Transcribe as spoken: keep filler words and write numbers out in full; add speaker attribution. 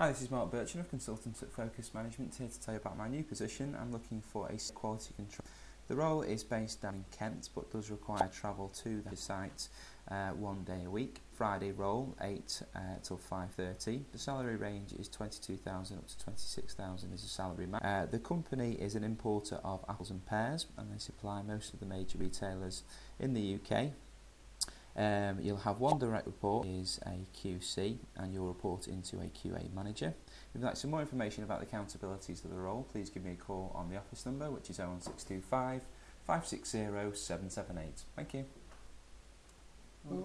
Speaker 1: Hi, this is Mark Birchin of Consultants at Focus Management, here to tell you about my new position. I'm looking for a quality control. The role is based down in Kent, but does require travel to the site uh, one day a week. Friday role, eight uh, till five thirty. The salary range is twenty-two thousand up to twenty-six thousand as a salary match. Uh, the company is an importer of apples and pears, and they supply most of the major retailers in the U K. Um, you'll have one direct report, is a Q C, and you'll report into a Q A manager. If you'd like some more information about the accountabilities of the role, please give me a call on the office number, which is oh one six two five, five six zero, seven seven eight. Thank you.